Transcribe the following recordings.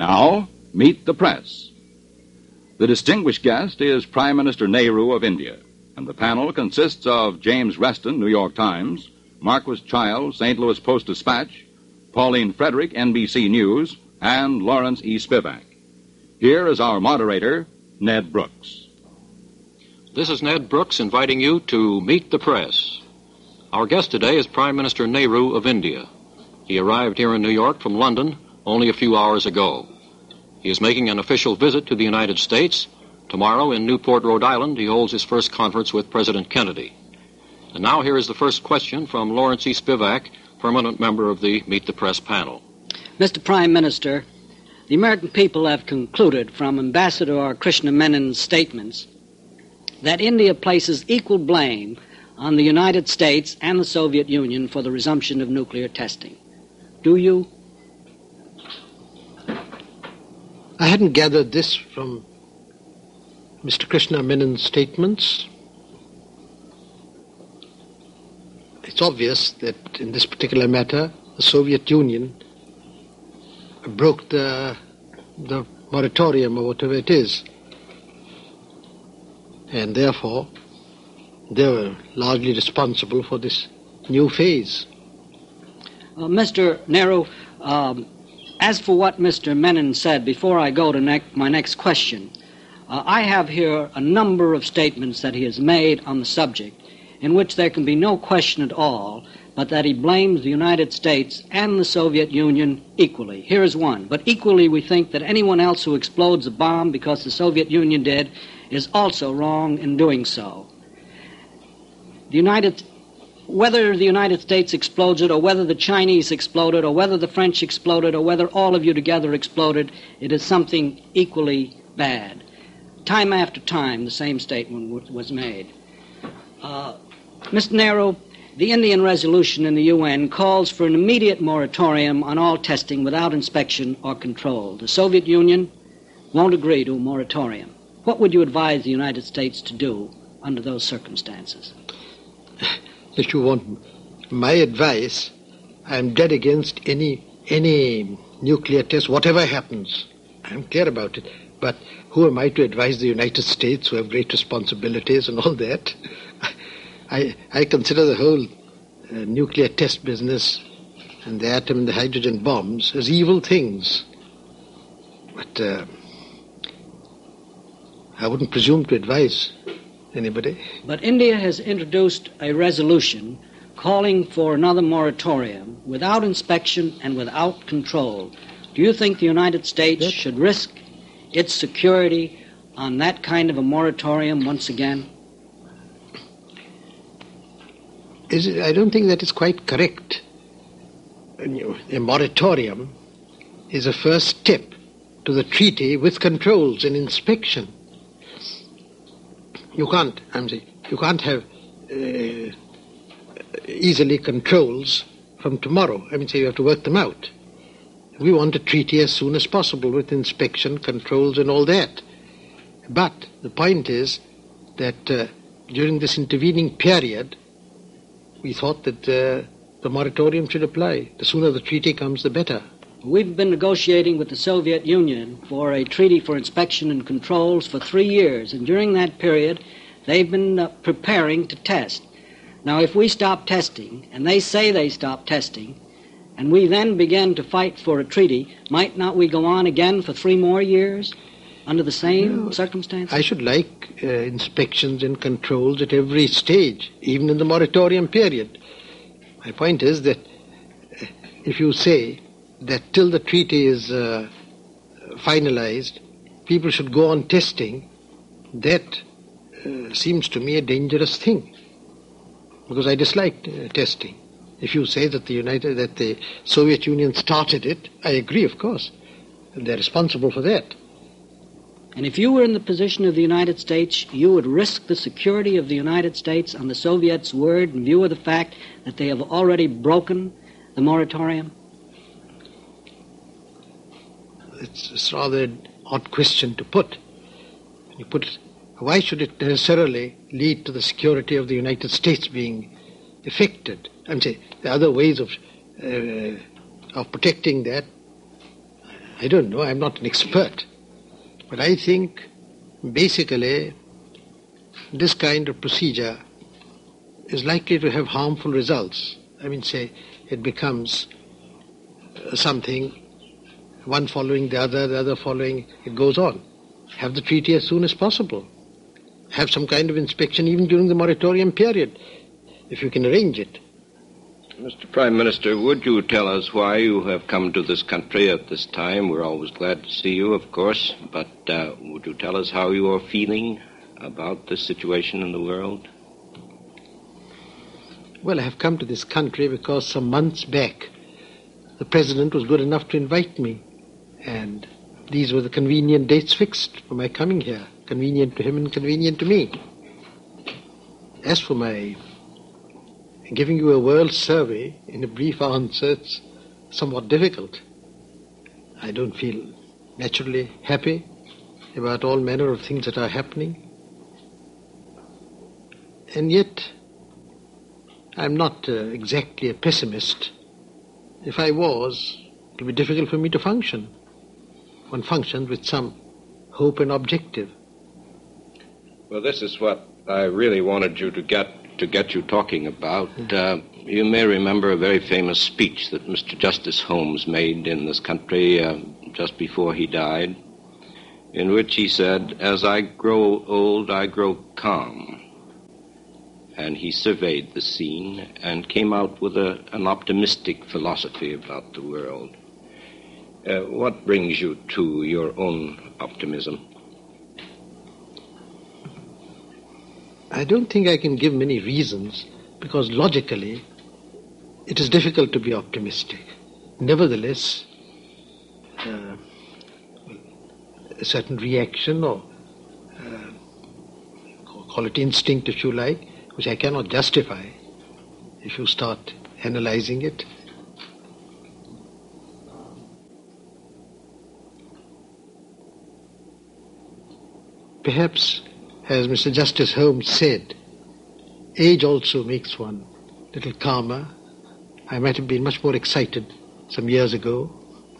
Now, meet the press. The distinguished guest is Prime Minister Nehru of India, and the panel consists of James Reston, New York Times, Marquis Childs, St. Louis Post-Dispatch, Pauline Frederick, NBC News, and Lawrence E. Spivak. Here is our moderator, Ned Brooks. This is Ned Brooks inviting you to Meet the Press. Our guest today is Prime Minister Nehru of India. He arrived here in New York from London only a few hours ago. He is making an official visit to the United States. Tomorrow in Newport, Rhode Island, he holds his first conference with President Kennedy. And now here is the first question from Lawrence E. Spivak, permanent member of the Meet the Press panel. Mr. Prime Minister, the American people have concluded from Ambassador Krishna Menon's statements that India places equal blame on the United States and the Soviet Union for the resumption of nuclear testing. Do you? I hadn't gathered this from Mr. Krishna Menon's statements. It's obvious that in this particular matter, the Soviet Union broke the moratorium or whatever it is. And therefore, they were largely responsible for this new phase. Mr. Nehru, as for what Mr. Menon said, before I go to my next question, I have here a number of statements that he has made on the subject in which there can be no question at all but that he blames the United States and the Soviet Union equally. Here is one. But equally we think that anyone else who explodes a bomb because the Soviet Union did is also wrong in doing so. Whether the United States explodes it, or whether the Chinese exploded, or whether the French exploded, or whether all of you together exploded, it is something equally bad. Time after time, the same statement was made. Mr. Nehru, the Indian resolution in the UN calls for an immediate moratorium on all testing without inspection or control. The Soviet Union won't agree to a moratorium. What would you advise the United States to do under those circumstances? If you want my advice, I'm dead against any nuclear test, whatever happens. I'm clear about it. But who am I to advise the United States, who have great responsibilities and all that? I consider the whole nuclear test business and the atom and the hydrogen bombs as evil things. But I wouldn't presume to advise anybody. But India has introduced a resolution calling for another moratorium without inspection and without control. Do you think the United States should risk its security on that kind of a moratorium once again? I don't think that is quite correct. A moratorium is a first step to the treaty with controls and inspection. You can't have easily controls from tomorrow. You have to work them out. We want a treaty as soon as possible with inspection, controls, and all that. But the point is that during this intervening period, we thought that the moratorium should apply. The sooner the treaty comes, the better. We've been negotiating with the Soviet Union for a treaty for inspection and controls for 3 years, and during that period, they've been preparing to test. Now, if we stop testing, and they say they stop testing, and we then begin to fight for a treaty, might not we go on again for 3 more years under the same circumstances? I should like inspections and controls at every stage, even in the moratorium period. My point is that if you say that till the treaty is finalized, people should go on testing, that seems to me a dangerous thing, because I dislike testing. If you say that the Soviet Union started it, I agree, of course. They're responsible for that. And if you were in the position of the United States, you would risk the security of the United States on the Soviets' word in view of the fact that they have already broken the moratorium? It's rather an odd question to put. You put it, why should it necessarily lead to the security of the United States being affected? There are other ways of protecting that. I don't know, I'm not an expert. But I think basically this kind of procedure is likely to have harmful results. I mean, say, it becomes something, one following the other following, it goes on. Have the treaty as soon as possible. Have some kind of inspection even during the moratorium period, if you can arrange it. Mr. Prime Minister, would you tell us why you have come to this country at this time? We're always glad to see you, of course, but would you tell us how you are feeling about this situation in the world? Well, I have come to this country because some months back the President was good enough to invite me, and these were the convenient dates fixed for my coming here, convenient to him and convenient to me. As for my giving you a world survey in a brief answer, it's somewhat difficult. I don't feel naturally happy about all manner of things that are happening. And yet, I'm not exactly a pessimist. If I was, it would be difficult for me to function. One functions with some hope and objective. Well, this is what I really wanted you to get you talking about. You may remember a very famous speech that Mr. Justice Holmes made in this country just before he died, in which he said, "As I grow old, I grow calm." And he surveyed the scene and came out with an optimistic philosophy about the world. What brings you to your own optimism? I don't think I can give many reasons, because logically it is difficult to be optimistic. Nevertheless, a certain reaction, or call it instinct if you like, which I cannot justify if you start analyzing it. Perhaps, as Mr. Justice Holmes said, age also makes one a little calmer. I might have been much more excited some years ago.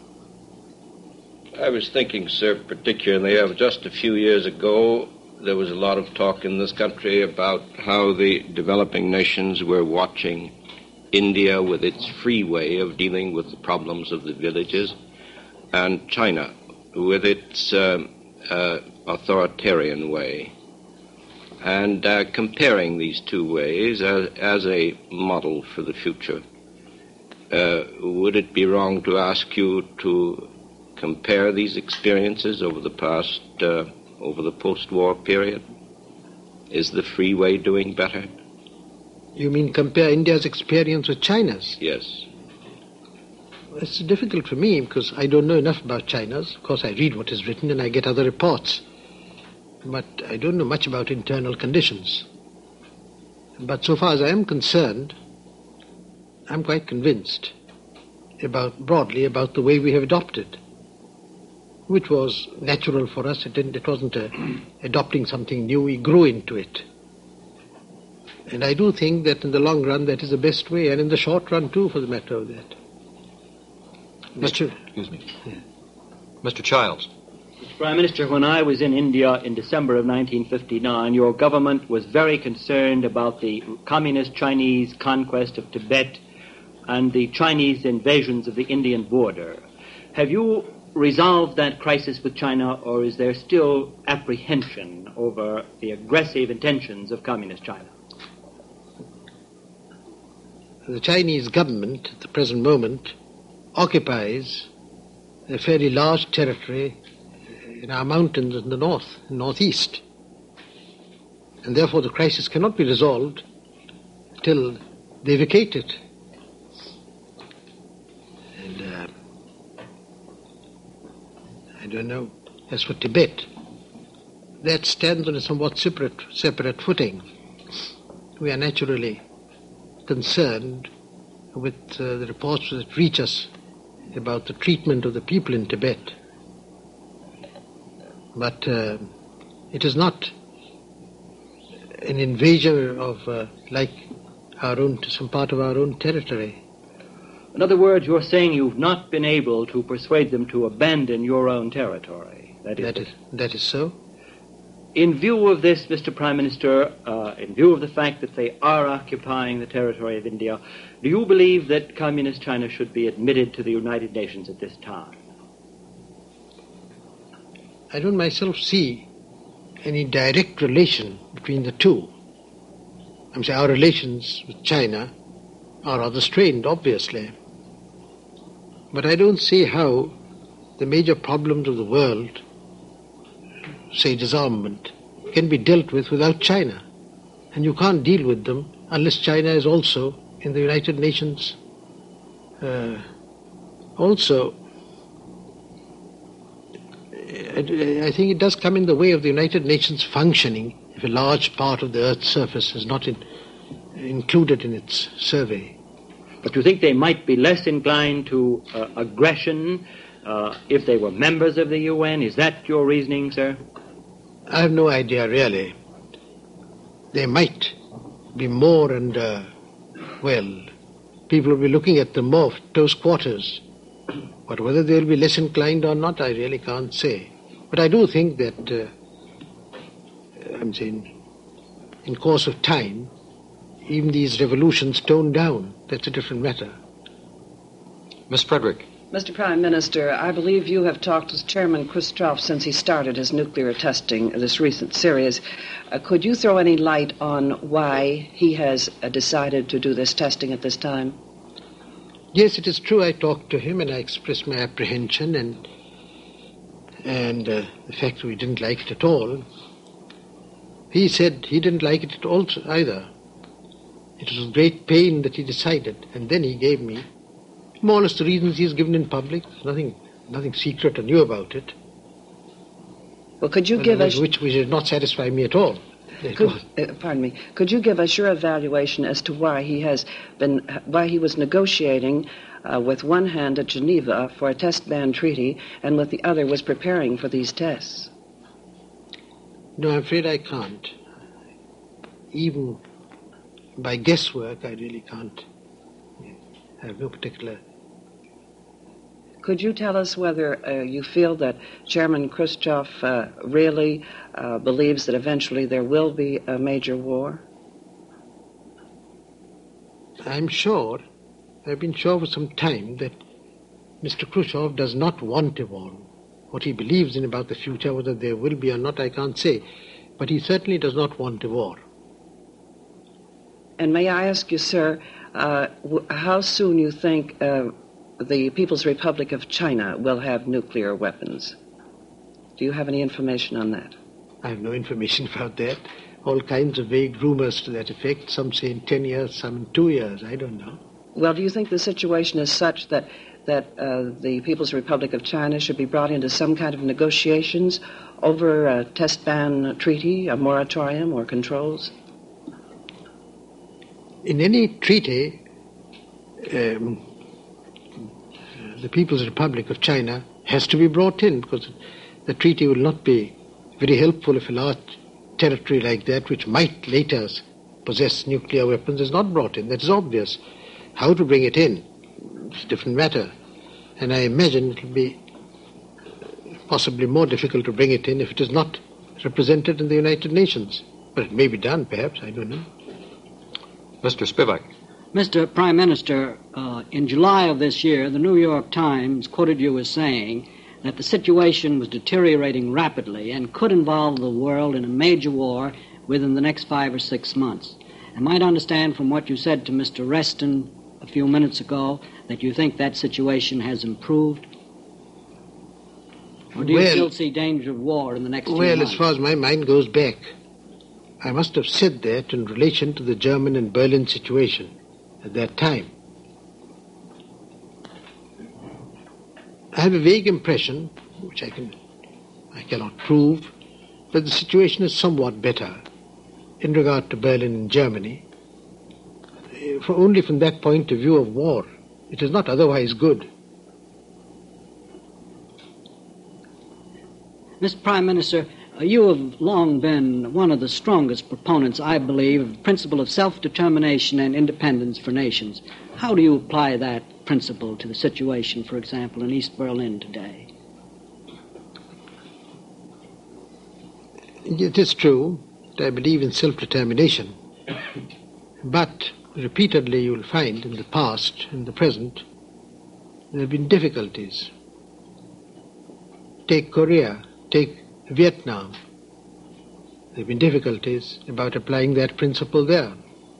I was thinking, sir, particularly of just a few years ago, there was a lot of talk in this country about how the developing nations were watching India with its free way of dealing with the problems of the villages, and China with its authoritarian way. And comparing these two ways as a model for the future, would it be wrong to ask you to compare these experiences over the post-war period? Is the free way doing better? You mean compare India's experience with China's? Yes. It's difficult for me because I don't know enough about China's. Of course, I read what is written and I get other reports. But I don't know much about internal conditions. But so far as I am concerned, I'm quite convinced broadly about the way we have adopted, which was natural for us. It wasn't adopting something new. We grew into it. And I do think that in the long run that is the best way, and in the short run too, for the matter of that. Mr. Childs. Prime Minister, when I was in India in December of 1959, your government was very concerned about the communist Chinese conquest of Tibet and the Chinese invasions of the Indian border. Have you resolved that crisis with China, or is there still apprehension over the aggressive intentions of communist China? The Chinese government at the present moment occupies a fairly large territory in our mountains in the northeast. And therefore the crisis cannot be resolved till they vacate it. And I don't know, as for Tibet, that stands on a somewhat separate footing. We are naturally concerned with the reports that reach us about the treatment of the people in Tibet. But it is not an invasion of, like our own, some part of our own territory. In other words, you're saying you've not been able to persuade them to abandon your own territory. That is so. In view of this, Mr. Prime Minister, in view of the fact that they are occupying the territory of India, do you believe that Communist China should be admitted to the United Nations at this time? I don't myself see any direct relation between the two. I'm saying our relations with China are rather strained, obviously. But I don't see how the major problems of the world, say disarmament, can be dealt with without China. And you can't deal with them unless China is also in the United Nations. Also, I think it does come in the way of the United Nations functioning if a large part of the Earth's surface is not included in its survey. But you think they might be less inclined to aggression if they were members of the UN? Is that your reasoning, sir? I have no idea, really. They might be more and, people will be looking at them more close quarters. But whether they'll be less inclined or not, I really can't say. But I do think that, I'm saying, in course of time, even these revolutions tone down. That's a different matter. Miss Frederick. Mr. Prime Minister, I believe you have talked with Chairman Khrushchev since he started his nuclear testing, this recent series. Could you throw any light on why he has decided to do this testing at this time? Yes, it is true. I talked to him and I expressed my apprehension and the fact that we didn't like it at all. He said he didn't like it at all either. It was with great pain that he decided, and then he gave me more or less the reasons he's given in public. Nothing secret or new about it. Well, could you give us... Which did not satisfy me at all. Could you give us your evaluation as to why he was negotiating with one hand at Geneva for a test ban treaty and with the other was preparing for these tests? No, I'm afraid I can't. Even by guesswork, I really can't. I have no particular... Could you tell us whether you feel that Chairman Khrushchev really believes that eventually there will be a major war? I'm sure, I've been sure for some time that Mr. Khrushchev does not want a war. What he believes in about the future, whether there will be or not, I can't say. But he certainly does not want a war. And may I ask you, sir, how soon you think the People's Republic of China will have nuclear weapons? Do you have any information on that? I have no information about that. All kinds of vague rumors to that effect. Some say in 10 years, some in 2 years. I don't know. Well, do you think the situation is such that the People's Republic of China should be brought into some kind of negotiations over a test ban treaty, a moratorium, or controls? In any treaty, the People's Republic of China has to be brought in, because the treaty will not be very helpful if a large territory like that, which might later possess nuclear weapons, is not brought in. That is obvious. How to bring it in is a different matter. And I imagine it will be possibly more difficult to bring it in if it is not represented in the United Nations. But it may be done, perhaps, I don't know. Mr. Spivak. Mr. Prime Minister, in July of this year, the New York Times quoted you as saying that the situation was deteriorating rapidly and could involve the world in a major war within the next 5 or 6 months. I might understand from what you said to Mr. Reston a few minutes ago that you think that situation has improved? Or do you still see danger of war in the next few months? Well, as far as my mind goes back, I must have said that in relation to the German and Berlin situation at that time. I have a vague impression, which I cannot prove, that the situation is somewhat better in regard to Berlin and Germany, only from that point of view of war. It is not otherwise good. Mr. Prime Minister, you have long been one of the strongest proponents, I believe, of the principle of self-determination and independence for nations. How do you apply that principle to the situation, for example, in East Berlin today? It is true that I believe in self-determination, but repeatedly you will find in the past, in the present, there have been difficulties. Take Korea, take Vietnam. There have been difficulties about applying that principle there.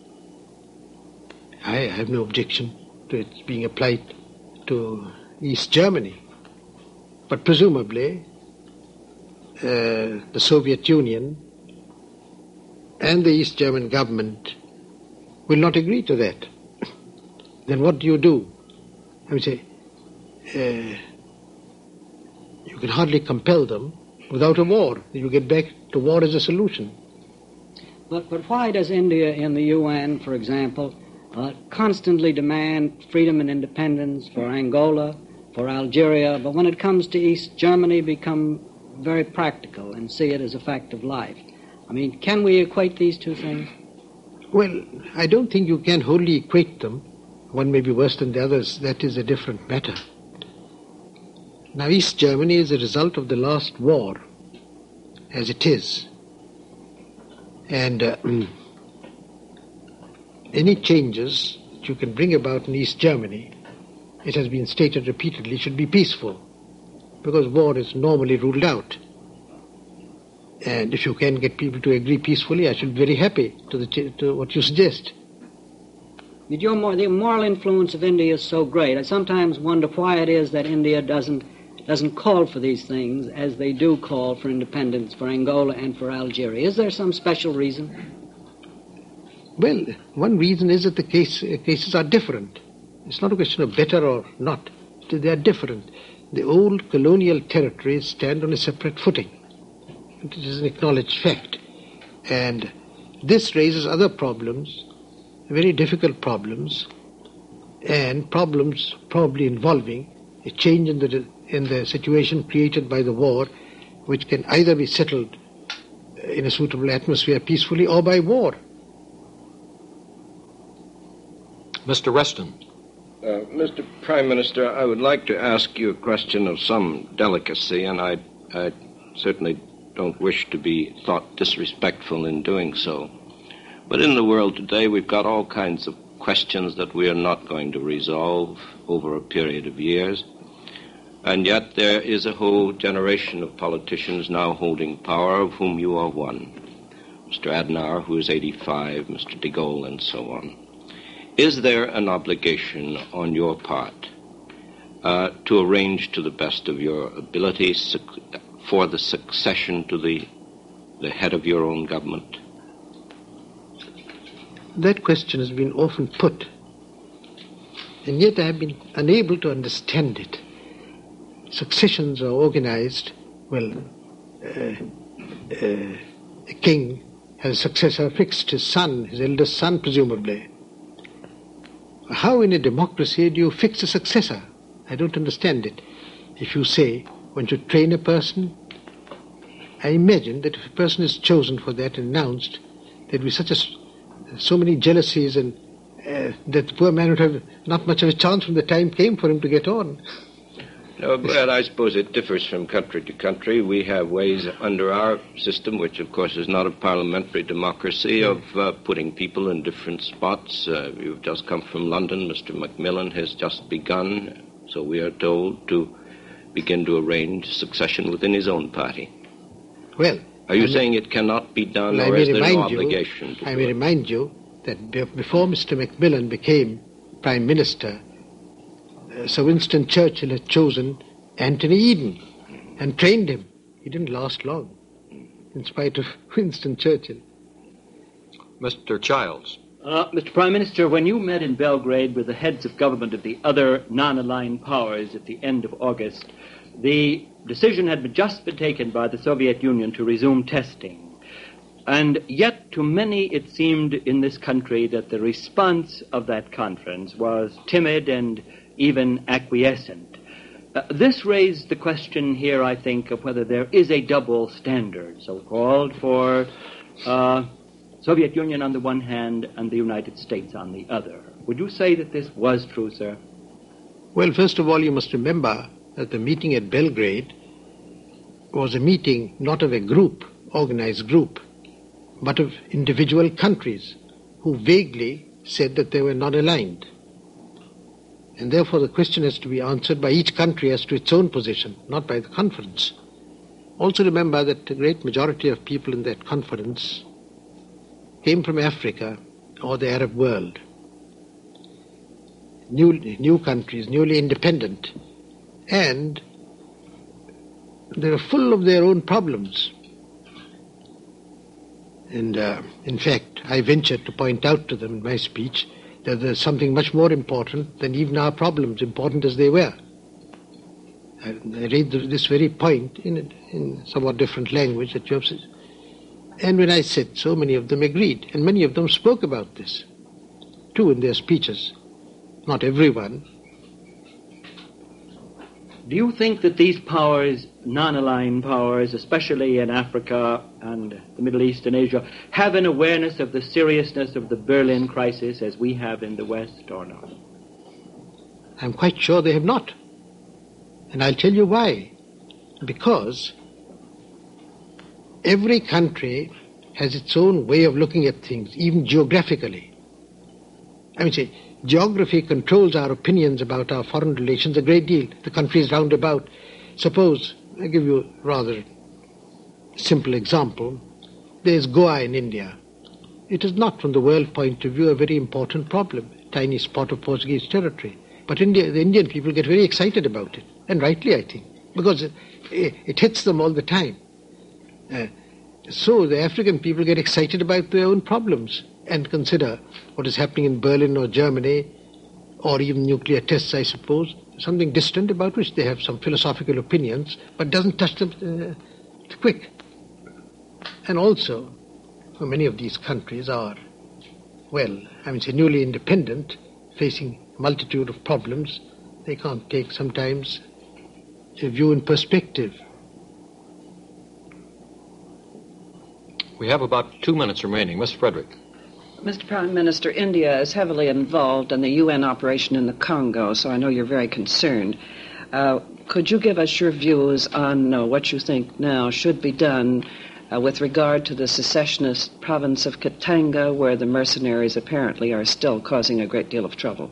I have no objection to it being applied to East Germany, but presumably the Soviet Union and the East German government will not agree to that. Then what do? I would say, you can hardly compel them without a war. You get back to war as a solution. But why does India in the UN, for example, constantly demand freedom and independence for Angola, for Algeria, but when it comes to East Germany become very practical and see it as a fact of life? I mean, can we equate these two things? Well, I don't think you can wholly equate them. One may be worse than the others. That is a different matter. Now, East Germany is a result of the last war, as it is. And any changes that you can bring about in East Germany, it has been stated repeatedly, should be peaceful, because war is normally ruled out. And if you can get people to agree peacefully, I should be very happy to what you suggest. The moral influence of India is so great. I sometimes wonder why it is that India doesn't call for these things as they do call for independence for Angola and for Algeria. Is there some special reason? Well, one reason is that the cases are different. It's not a question of better or not. They are different. The old colonial territories stand on a separate footing. It is an acknowledged fact. And this raises other problems, very difficult problems, and problems probably involving a change in the situation created by the war, which can either be settled in a suitable atmosphere peacefully or by war. Mr. Reston. Mr. Prime Minister, I would like to ask you a question of some delicacy, and I certainly don't wish to be thought disrespectful in doing so. But in the world today, we've got all kinds of questions that we are not going to resolve over a period of years. And yet there is a whole generation of politicians now holding power, of whom you are one. Mr. Adenauer, who is 85, Mr. de Gaulle, and so on. Is there an obligation on your part to arrange to the best of your ability for the succession to the head of your own government? That question has been often put, and yet I have been unable to understand it. Successions are organized. Well, a king has a successor fixed, his son, his eldest son, presumably. How in a democracy do you fix a successor? I don't understand it. If you say one should train a person, I imagine that if a person is chosen for that and announced, there'd be so many jealousies and that the poor man would have not much of a chance when the time came for him to get on. No, but I suppose it differs from country to country. We have ways under our system, which of course is not a parliamentary democracy, of putting people in different spots. You've just come from London. Mr. Macmillan has just begun, so we are told, to begin to arrange succession within his own party. Well, are you saying it cannot be done, well, or is there no obligation to do it? I may remind you that before Mr. Macmillan became Prime Minister, Sir Winston Churchill had chosen Anthony Eden and trained him. He didn't last long, in spite of Winston Churchill. Mr. Childs. Mr. Prime Minister, when you met in Belgrade with the heads of government of the other non-aligned powers at the end of August, the decision had just been taken by the Soviet Union to resume testing. And yet, to many, it seemed in this country that the response of that conference was timid and even acquiescent. This raised the question here, I think, of whether there is a double standard, so-called, for Soviet Union on the one hand and the United States on the other. Would you say that this was true, sir? Well, first of all, you must remember that the meeting at Belgrade was a meeting not of a group, organized group, but of individual countries who vaguely said that they were not aligned. And therefore the question has to be answered by each country as to its own position, not by the conference. Also remember that the great majority of people in that conference came from Africa or the Arab world. New countries, newly independent, and they were full of their own problems. And in fact, I ventured to point out to them in my speech that there's something much more important than even our problems, important as they were. I read this very point in somewhat different language that you have said. And when I said so, many of them agreed, and many of them spoke about this, too, in their speeches. Not everyone. Do you think that these powers, non-aligned powers, especially in Africa and the Middle East and Asia, have an awareness of the seriousness of the Berlin crisis as we have in the West, or not? I'm quite sure they have not. And I'll tell you why. Because every country has its own way of looking at things, even geographically. I mean, say, geography controls our opinions about our foreign relations a great deal. The countries round about. Suppose, I give you a rather simple example. There's Goa in India. It is not, from the world point of view, a very important problem, a tiny spot of Portuguese territory. But the Indian people get very excited about it, and rightly, I think, because it hits them all the time. So the African people get excited about their own problems and consider what is happening in Berlin or Germany, or even nuclear tests, I suppose, something distant about which they have some philosophical opinions, but doesn't touch them quick. And also, for many of these countries are, newly independent, facing a multitude of problems. They can't take sometimes a view in perspective. We have about 2 minutes remaining. Ms. Frederick. Mr. Prime Minister, India is heavily involved in the UN operation in the Congo, so I know you're very concerned. Could you give us your views on what you think now should be done with regard to the secessionist province of Katanga, where the mercenaries apparently are still causing a great deal of trouble?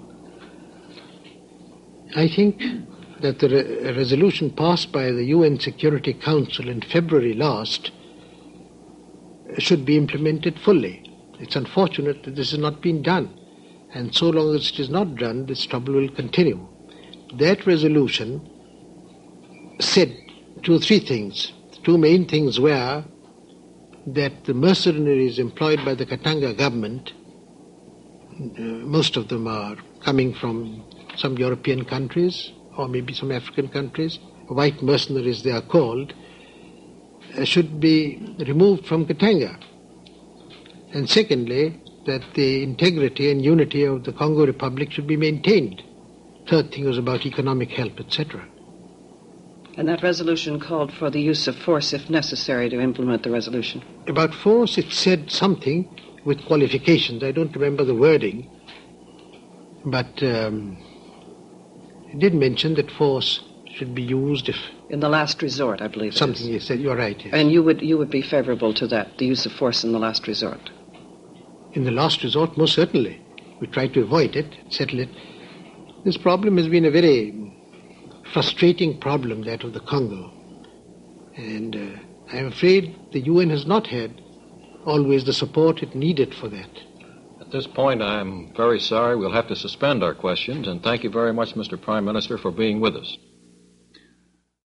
I think that the resolution passed by the UN Security Council in February last should be implemented fully. It's unfortunate that this has not been done, and so long as it is not done, this trouble will continue. That resolution said 2 or 3 things. The 2 main things were that the mercenaries employed by the Katanga government, most of them are coming from some European countries or maybe some African countries, white mercenaries they are called, should be removed from Katanga. And secondly, that the integrity and unity of the Congo Republic should be maintained. Third thing was about economic help, etc. And that resolution called for the use of force if necessary to implement the resolution. About force, it said something with qualifications. I don't remember the wording, but it did mention that force should be used if... In the last resort, I believe. Something you said, you're right. Yes. And you would be favorable to that, the use of force in the last resort? In the last resort, most certainly. We try to avoid it, settle it. This problem has been a very frustrating problem, that of the Congo. And I'm afraid the UN has not had always the support it needed for that. At this point, I'm very sorry. We'll have to suspend our questions, and thank you very much, Mr. Prime Minister, for being with us.